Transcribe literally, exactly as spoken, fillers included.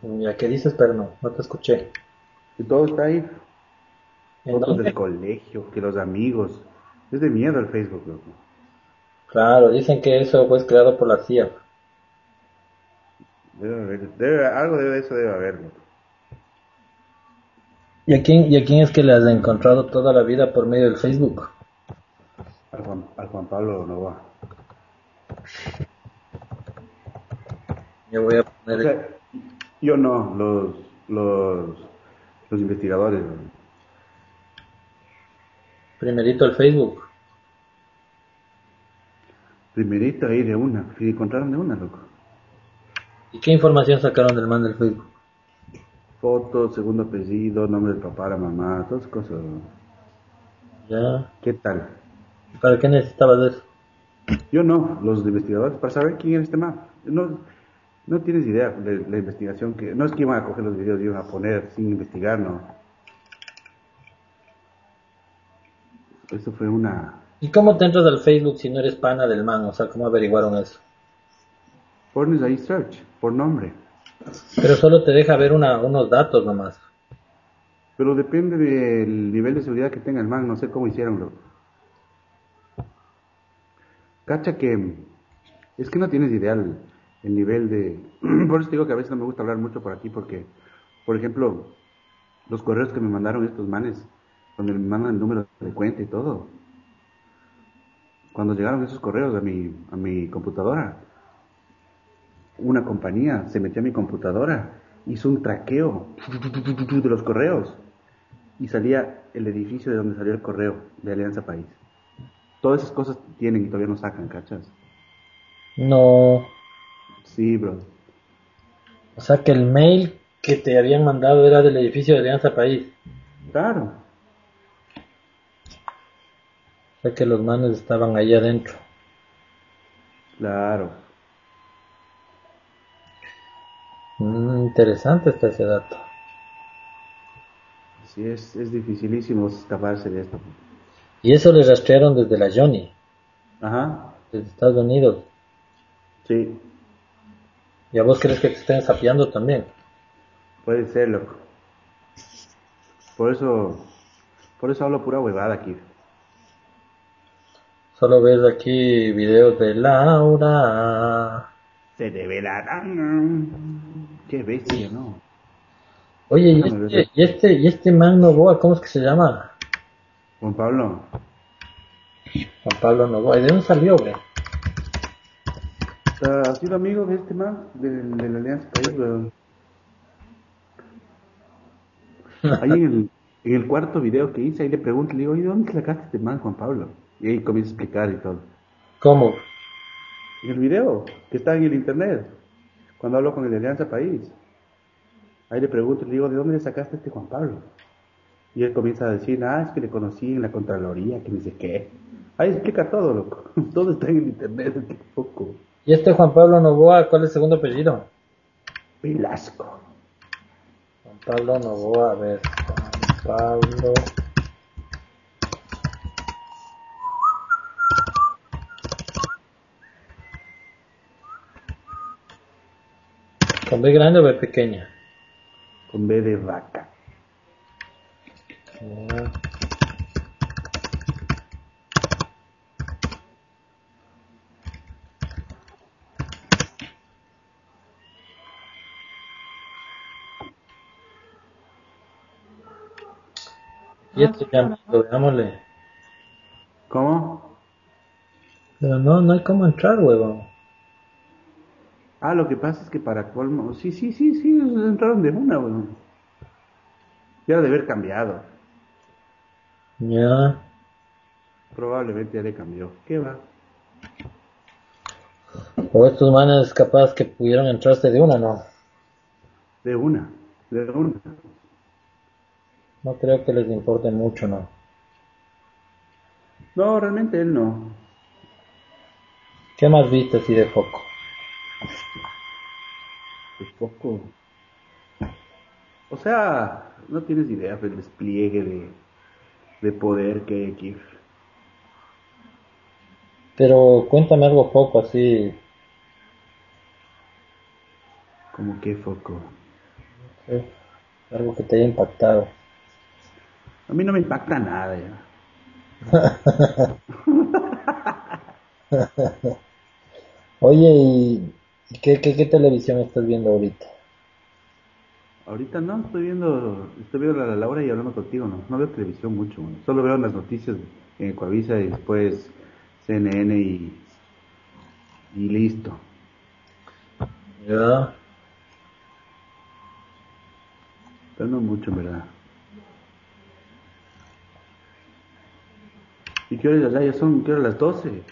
Ya, ¿qué dices? Pero no, no te escuché. Y todo está ahí. ¿En Fotos del dónde? colegio, que los amigos. Es de miedo el Facebook, loco. Claro, dicen que eso fue creado por la C I A. Debe haber, debe, algo de eso debe haber, loco. ¿Y a quién, y a quién es que le has encontrado toda la vida por medio del Facebook? Al Juan, al Juan Pablo Novoa. Yo voy a O poner sea, yo no, los, los, los investigadores, loco. primerito el Facebook. Primerito ahí de una, si encontraron de una, loco. ¿Y qué información sacaron del man del Facebook? Foto, segundo apellido, nombre del papá, la mamá, todas esas cosas, loco. Ya. ¿Qué tal? ¿Y para qué necesitabas de eso? Yo no, los investigadores, para saber quién era este man. No, no tienes idea de la investigación que... No es que iban a coger los videos y iban a poner sin investigar, no. Eso fue una... ¿Y cómo te entras al Facebook si no eres pana del man? O sea, ¿cómo averiguaron eso? Pones ahí search, por nombre. Pero solo te deja ver una, unos datos nomás. Pero depende del nivel de seguridad que tenga el man, no sé cómo hicieron, loco. Cacha que... Es que no tienes idea el, el nivel de... Por eso te digo que a veces no me gusta hablar mucho por aquí porque, por ejemplo, los correos que me mandaron estos manes, donde me mandan el número de cuenta y todo, cuando llegaron esos correos a mi, a mi computadora, una compañía se metió a mi computadora, hizo un traqueo de los correos y salía el edificio de donde salió el correo de Alianza País. Todas esas cosas tienen y todavía no sacan, ¿cachas? No. Sí, bro. O sea, que el mail que te habían mandado era del edificio de Alianza País. Claro, O sea, que los manes estaban ahí adentro. claro. Mm, interesante está ese dato. Sí, es, es dificilísimo escaparse de esto. Y eso le rastrearon desde la Johnny, Ajá, desde Estados Unidos. sí, ¿Y a vos crees que te estén sapeando también? puede ser, loco. Por eso, por eso hablo pura huevada aquí. Solo ves aquí videos de Laura. Se develarán. Qué bestia, ¿no? Oye, y Déjame ver. este, y este, y este man Novoa, ¿cómo es que se llama? Juan Pablo, Juan Pablo Novoa. ¿Y de dónde salió, güey? ¿has sido amigo de este man? De, de la Alianza País, weón. Ahí en el, en el cuarto video que hice, ahí le pregunto, le digo, ¿y de dónde sacaste este man, Juan Pablo? Y ahí comienza a explicar y todo. ¿Cómo? En el video, que está en el internet, cuando hablo con el de Alianza País, ahí le pregunto, le digo, ¿de dónde le sacaste a este Juan Pablo? Y él comienza a decir, ah, es que le conocí en la Contraloría, que ni sé qué. Ahí explica todo, loco. Todo está en el internet, qué poco. ¿Y este Juan Pablo Novoa, cuál es el segundo apellido? Velasco. Juan Pablo Novoa, a ver. Juan Pablo. ¿Con B grande o B pequeña? Con B de vaca. Ah, y Ah, este sí, mi nada amigo, más. veámosle. ¿Cómo? Pero no, no hay cómo entrar, huevón. Ah, lo que pasa es que para colmo. Sí, sí, sí, sí, entraron de una, weón. Ya de haber cambiado. Ya. Probablemente ya le cambió. ¿Qué va? O estos manes capaz que pudieron entrarse de una, no. De una. De una. No creo que les importe mucho, no. No, realmente él no. ¿Qué más viste así de foco? Es poco. O sea, no tienes idea del despliegue de, de poder que hay aquí. Pero cuéntame algo poco así. Como que foco. Sí. Algo que te haya impactado. A mí no me impacta nada ya. Oye, ¿y y qué, qué, qué televisión estás viendo ahorita? Ahorita no, estoy viendo, estoy viendo a la Laura y hablando contigo, no, no veo televisión mucho, bueno. Solo veo las noticias en Ecuavisa y después C N N y, y listo. Ya. Pero no mucho, en verdad. ¿Y qué hora es allá? Ya son, ¿qué hora? Las doce.